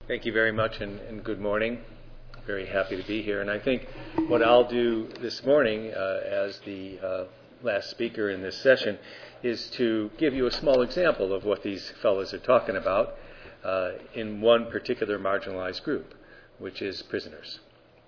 Thank you very much, and good morning. Very happy to be here. And I think what I'll do this morning as the last speaker in this session is to give you a small example of what these fellows are talking about in one particular marginalized group, which is prisoners.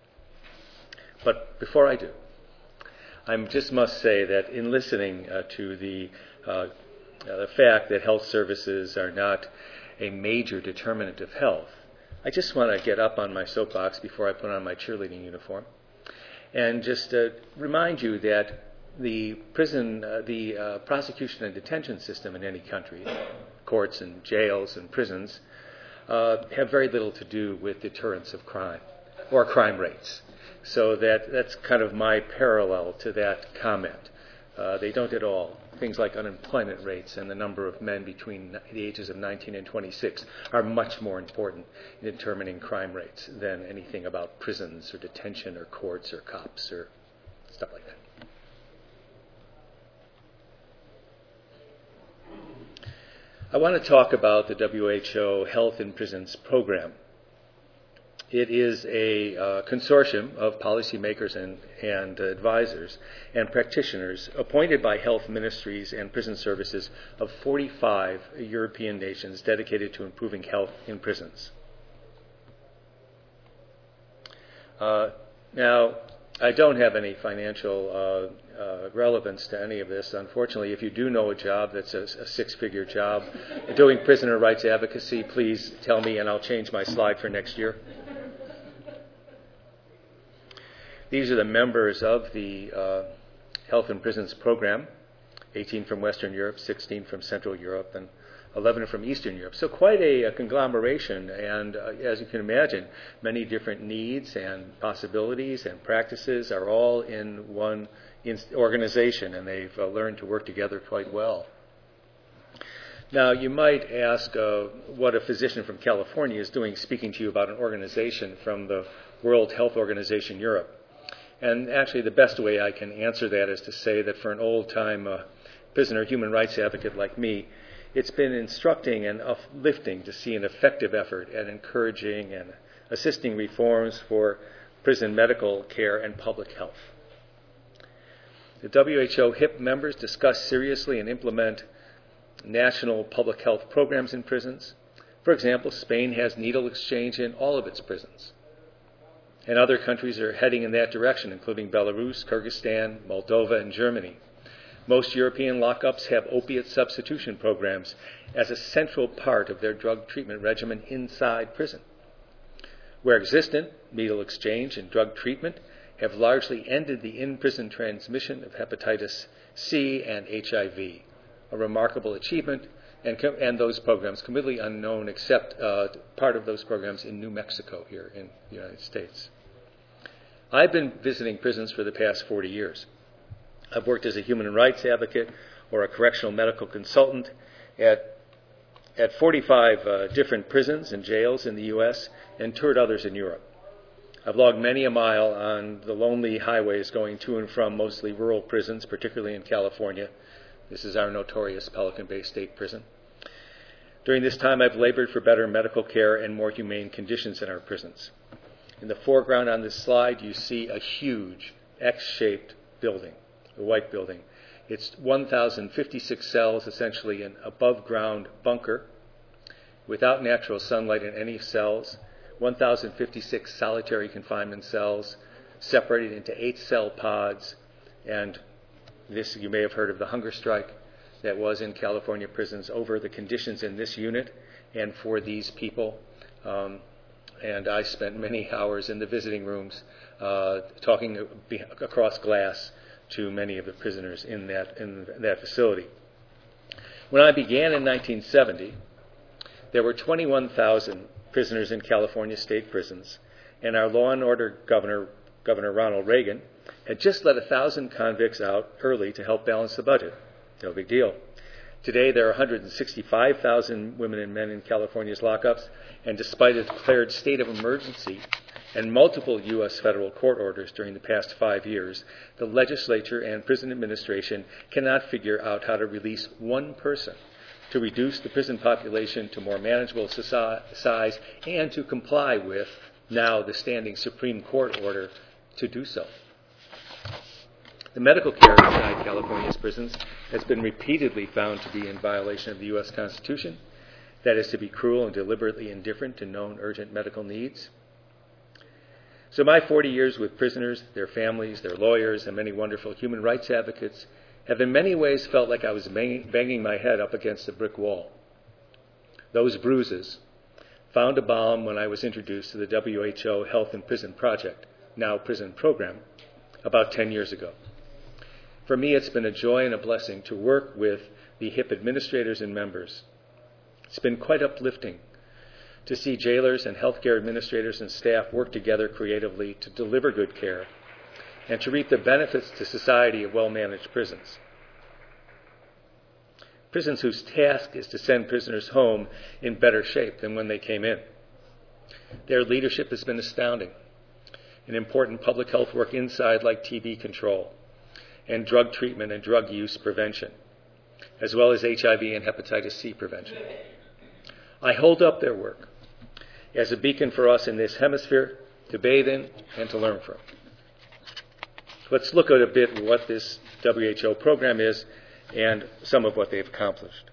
But before I do, I just must say that in listening to the fact that health services are not a major determinant of health, I just want to get up on my soapbox before I put on my cheerleading uniform and just remind you that the prosecution and detention system in any country, courts and jails and prisons, have very little to do with deterrence of crime or crime rates. So that's kind of my parallel to that comment. They don't at all. Things like unemployment rates and the number of men between the ages of 19 and 26 are much more important in determining crime rates than anything about prisons or detention or courts or cops or stuff like that. I want to talk about the WHO Health in Prisons program. It is a consortium of policymakers and advisors and practitioners appointed by health ministries and prison services of 45 European nations dedicated to improving health in prisons. Now, I don't have any financial relevance to any of this. Unfortunately, if you do know a job that's a six-figure job doing prisoner rights advocacy, please tell me and I'll change my slide for next year. These are the members of the Health in Prisons program, 18 from Western Europe, 16 from Central Europe, and 11 from Eastern Europe. So quite a conglomeration, and as you can imagine, many different needs and possibilities and practices are all in one organization, and they've learned to work together quite well. Now, you might ask what a physician from California is doing speaking to you about an organization from the World Health Organization Europe. And actually, the best way I can answer that is to say that for an old-time prisoner human rights advocate like me, it's been instructing and uplifting to see an effective effort at encouraging and assisting reforms for prison medical care and public health. The WHO HIP members discuss seriously and implement national public health programs in prisons. For example, Spain has needle exchange in all of its prisons. And other countries are heading in that direction, including Belarus, Kyrgyzstan, Moldova, and Germany. Most European lockups have opiate substitution programs as a central part of their drug treatment regimen inside prison. Where existent, needle exchange and drug treatment have largely ended the in-prison transmission of hepatitis C and HIV, a remarkable achievement, and those programs completely unknown except part of those programs in New Mexico here in the United States. I've been visiting prisons for the past 40 years. I've worked as a human rights advocate or a correctional medical consultant at 45 different prisons and jails in the U.S. and toured others in Europe. I've logged many a mile on the lonely highways going to and from mostly rural prisons, particularly in California. This is our notorious Pelican Bay State Prison. During this time, I've labored for better medical care and more humane conditions in our prisons. In the foreground on this slide, you see a huge X-shaped building, a white building. It's 1,056 cells, essentially an above-ground bunker, without natural sunlight in any cells, 1,056 solitary confinement cells, separated into 8-cell pods, and this, you may have heard of the hunger strike that was in California prisons over the conditions in this unit and for these people. And I spent many hours in the visiting rooms talking across glass to many of the prisoners in that facility. When I began in 1970, there were 21,000 prisoners in California state prisons, and our law and order Governor Ronald Reagan, had just let 1,000 convicts out early to help balance the budget. No big deal. Today, there are 165,000 women and men in California's lockups, and despite a declared state of emergency and multiple U.S. federal court orders during the past 5 years, the legislature and prison administration cannot figure out how to release one person to reduce the prison population to more manageable size and to comply with now the standing Supreme Court order to do so. The medical care inside California's prisons has been repeatedly found to be in violation of the U.S. Constitution, that is, to be cruel and deliberately indifferent to known urgent medical needs. So my 40 years with prisoners, their families, their lawyers, and many wonderful human rights advocates have in many ways felt like I was banging my head up against a brick wall. Those bruises found a balm when I was introduced to the WHO Health in Prison Project, now Prison Program, about 10 years ago. For me, it's been a joy and a blessing to work with the HIP administrators and members. It's been quite uplifting to see jailers and healthcare administrators and staff work together creatively to deliver good care and to reap the benefits to society of well-managed prisons. Prisons whose task is to send prisoners home in better shape than when they came in. Their leadership has been astounding in important public health work inside, like TB control and drug treatment and drug use prevention, as well as HIV and hepatitis C prevention. I hold up their work as a beacon for us in this hemisphere to bathe in and to learn from. Let's look at a bit what this WHO program is and some of what they've accomplished.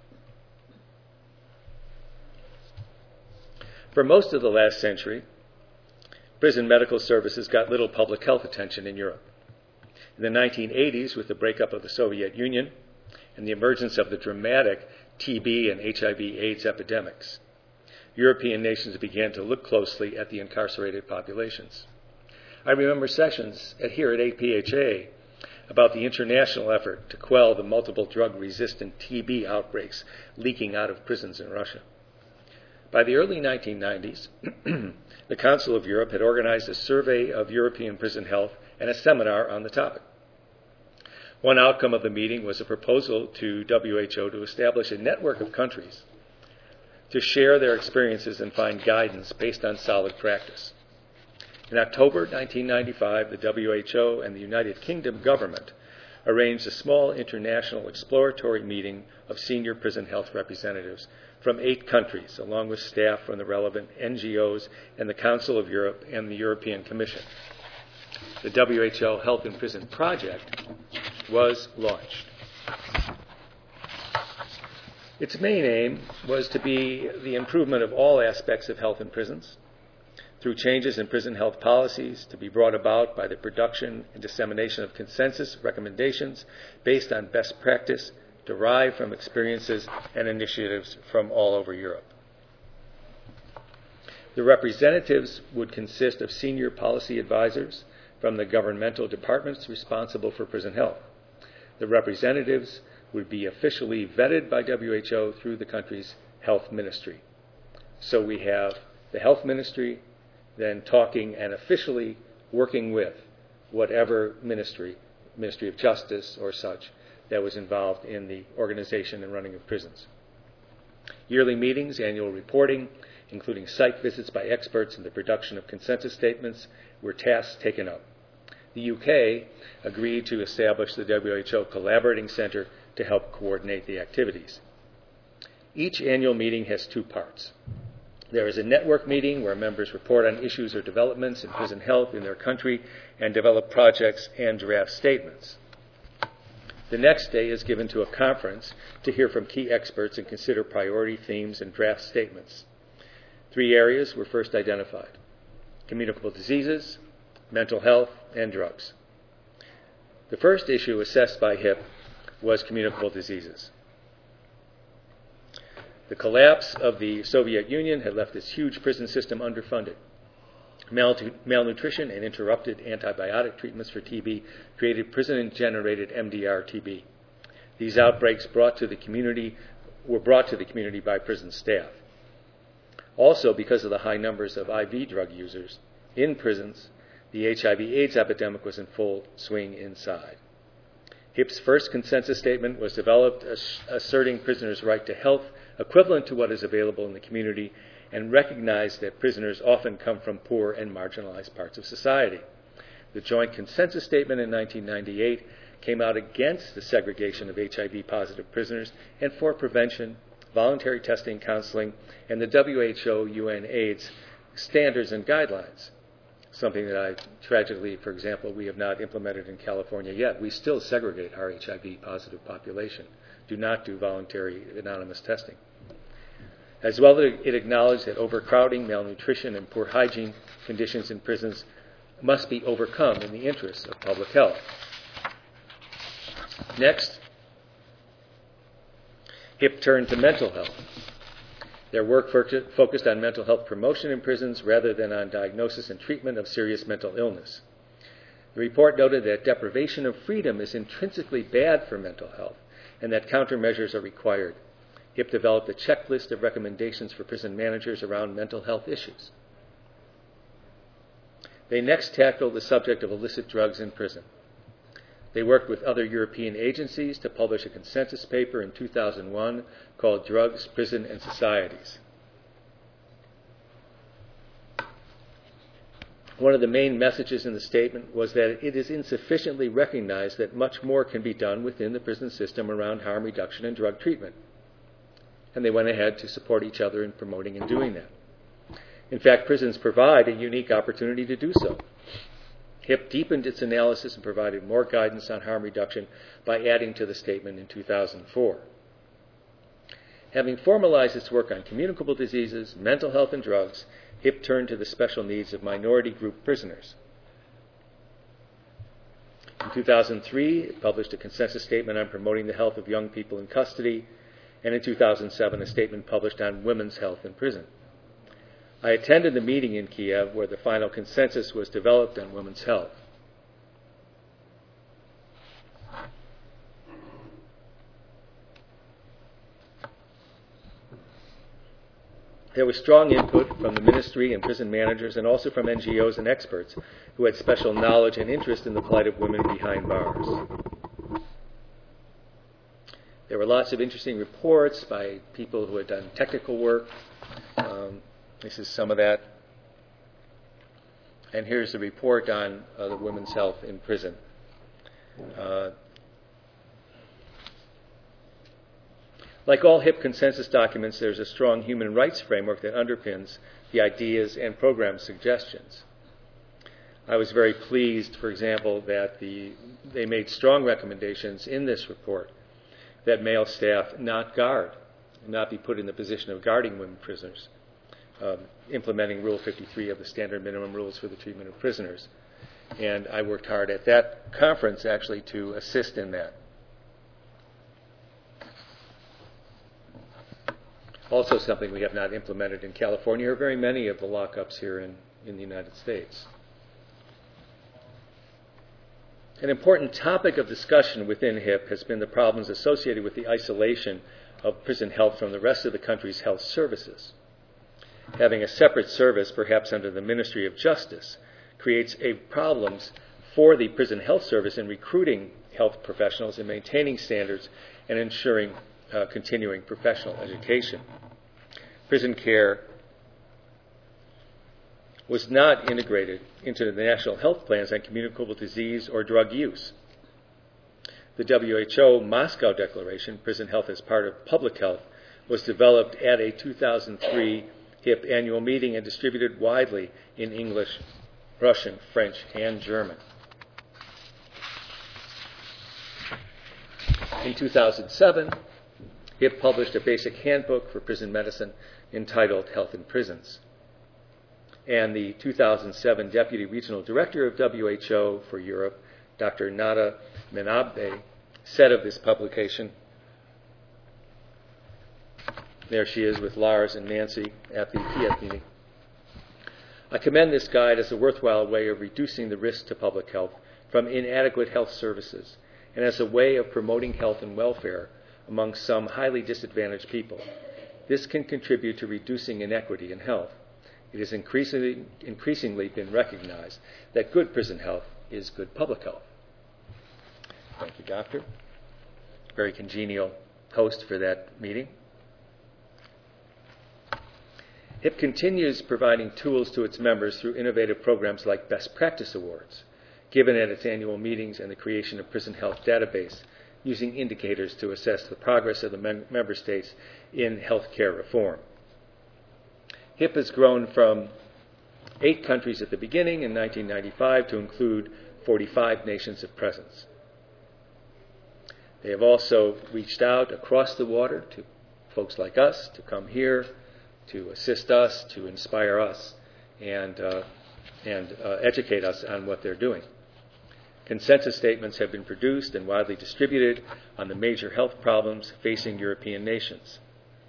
For most of the last century, prison medical services got little public health attention in Europe. In the 1980s, with the breakup of the Soviet Union and the emergence of the dramatic TB and HIV/AIDS epidemics, European nations began to look closely at the incarcerated populations. I remember sessions here at APHA about the international effort to quell the multiple drug-resistant TB outbreaks leaking out of prisons in Russia. By the early 1990s, the Council of Europe had organized a survey of European prison health and a seminar on the topic. One outcome of the meeting was a proposal to WHO to establish a network of countries to share their experiences and find guidance based on solid practice. In October 1995, the WHO and the United Kingdom government arranged a small international exploratory meeting of senior prison health representatives from 8 countries, along with staff from the relevant NGOs and the Council of Europe and the European Commission. The WHO Health in Prison Project was launched. Its main aim was to be the improvement of all aspects of health in prisons, through changes in prison health policies to be brought about by the production and dissemination of consensus recommendations based on best practice derived from experiences and initiatives from all over Europe. The representatives would consist of senior policy advisors from the governmental departments responsible for prison health. The representatives would be officially vetted by WHO through the country's health ministry. So we have the health ministry then talking and officially working with whatever ministry of justice or such, that was involved in the organization and running of prisons. Yearly meetings, annual reporting, including site visits by experts and the production of consensus statements, were tasks taken up. The UK agreed to establish the WHO Collaborating Center to help coordinate the activities. Each annual meeting has 2 parts. There is a network meeting where members report on issues or developments in prison health in their country and develop projects and draft statements. The next day is given to a conference to hear from key experts and consider priority themes and draft statements. 3 areas were first identified: communicable diseases, mental health, and drugs. The first issue assessed by HIP was communicable diseases. The collapse of the Soviet Union had left this huge prison system underfunded. Malnutrition and interrupted antibiotic treatments for TB created prison-generated MDR-TB. These outbreaks were brought to the community by prison staff. Also, because of the high numbers of IV drug users in prisons, the HIV/AIDS epidemic was in full swing inside. HIP's first consensus statement was developed asserting prisoners' right to health equivalent to what is available in the community and recognized that prisoners often come from poor and marginalized parts of society. The Joint Consensus Statement in 1998 came out against the segregation of HIV-positive prisoners and for prevention, voluntary testing, counseling, and the WHO-UN AIDS standards and guidelines, something that tragically, for example, we have not implemented in California yet. We still segregate our HIV-positive population, do not do voluntary anonymous testing. As well, it acknowledged that overcrowding, malnutrition, and poor hygiene conditions in prisons must be overcome in the interests of public health. Next, HIP turned to mental health. Their work focused on mental health promotion in prisons rather than on diagnosis and treatment of serious mental illness. The report noted that deprivation of freedom is intrinsically bad for mental health and that countermeasures are required. HIP developed a checklist of recommendations for prison managers around mental health issues. They next tackled the subject of illicit drugs in prison. They worked with other European agencies to publish a consensus paper in 2001 called Drugs, Prison, and Societies. One of the main messages in the statement was that it is insufficiently recognized that much more can be done within the prison system around harm reduction and drug treatment. And they went ahead to support each other in promoting and doing that. In fact, prisons provide a unique opportunity to do so. HIP deepened its analysis and provided more guidance on harm reduction by adding to the statement in 2004. Having formalized its work on communicable diseases, mental health, and drugs, HIP turned to the special needs of minority group prisoners. In 2003, it published a consensus statement on promoting the health of young people in custody, and in 2007, a statement published on women's health in prison. I attended the meeting in Kiev where the final consensus was developed on women's health. There was strong input from the ministry and prison managers and also from NGOs and experts who had special knowledge and interest in the plight of women behind bars. There were lots of interesting reports by people who had done technical work. This is some of that. And here's the report on the women's health in prison. Like all HIP consensus documents, there's a strong human rights framework that underpins the ideas and program suggestions. I was very pleased, for example, that they made strong recommendations in this report that male staff not be put in the position of guarding women prisoners, implementing Rule 53 of the Standard Minimum Rules for the Treatment of Prisoners. And I worked hard at that conference, actually, to assist in that. Also something we have not implemented in California or very many of the lockups here in the United States. An important topic of discussion within HIP has been the problems associated with the isolation of prison health from the rest of the country's health services. Having a separate service, perhaps under the Ministry of Justice, creates problems for the prison health service in recruiting health professionals and maintaining standards and ensuring continuing professional education. Prison care was not integrated into the national health plans on communicable disease or drug use. The WHO Moscow Declaration, Prison Health as Part of Public Health, was developed at a 2003 HIP annual meeting and distributed widely in English, Russian, French, and German. In 2007, HIP published a basic handbook for prison medicine entitled Health in Prisons. And the 2007 Deputy Regional Director of WHO for Europe, Dr. Nada Menabbe, said of this publication, there she is with Lars and Nancy at the Kiev meeting, I commend this guide as a worthwhile way of reducing the risk to public health from inadequate health services and as a way of promoting health and welfare among some highly disadvantaged people. This can contribute to reducing inequity in health. It has increasingly been recognized that good prison health is good public health. Thank you, Doctor. Very congenial host for that meeting. HIP continues providing tools to its members through innovative programs like Best Practice Awards, given at its annual meetings, and the creation of Prison Health Database, using indicators to assess the progress of the member states in healthcare reform. HIP has grown from 8 countries at the beginning in 1995 to include 45 nations of presence. They have also reached out across the water to folks like us to come here, to assist us, to inspire us, and educate us on what they're doing. Consensus statements have been produced and widely distributed on the major health problems facing European nations.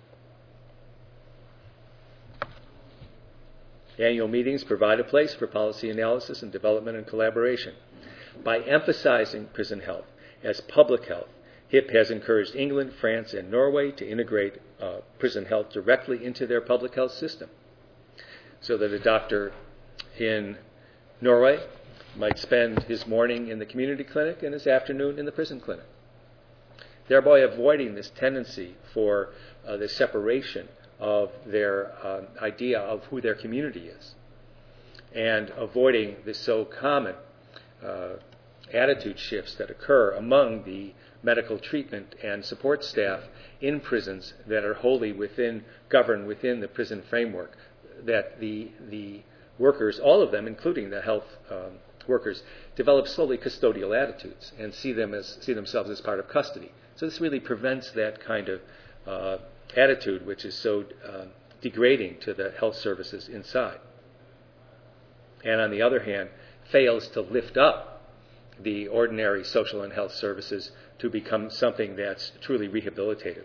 Annual meetings provide a place for policy analysis and development and collaboration. By emphasizing prison health as public health, HIP has encouraged England, France, and Norway to integrate prison health directly into their public health system, so that a doctor in Norway might spend his morning in the community clinic and his afternoon in the prison clinic, thereby avoiding this tendency for the separation of their idea of who their community is, and avoiding the so common attitude shifts that occur among the medical treatment and support staff in prisons that are wholly governed within the prison framework, that the workers, all of them, including the health workers, develop slowly custodial attitudes and see themselves as part of custody. So this really prevents that kind of attitude, which is so degrading to the health services inside. And on the other hand, fails to lift up the ordinary social and health services to become something that's truly rehabilitative.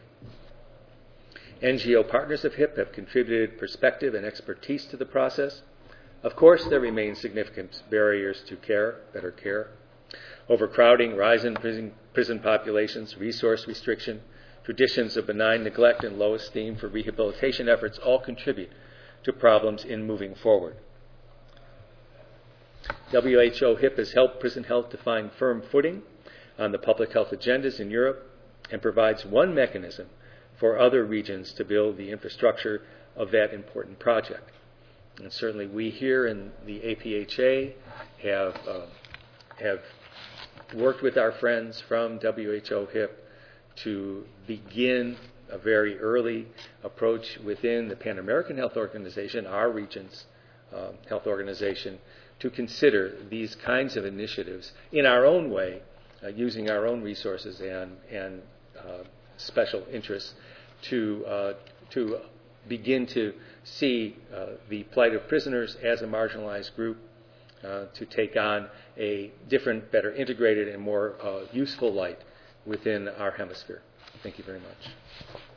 NGO partners of HIP have contributed perspective and expertise to the process. Of course, there remain significant barriers to care, better care. Overcrowding, rise in prison populations, resource restriction, traditions of benign neglect and low esteem for rehabilitation efforts all contribute to problems in moving forward. WHO HIP has helped prison health to find firm footing on the public health agendas in Europe and provides one mechanism for other regions to build the infrastructure of that important project. And certainly we here in the APHA have worked with our friends from WHO HIP to begin a very early approach within the Pan American Health Organization, our region's health organization, to consider these kinds of initiatives in our own way, using our own resources and special interests to begin to see the plight of prisoners as a marginalized group, to take on a different, better integrated, and more useful light within our hemisphere. Thank you very much.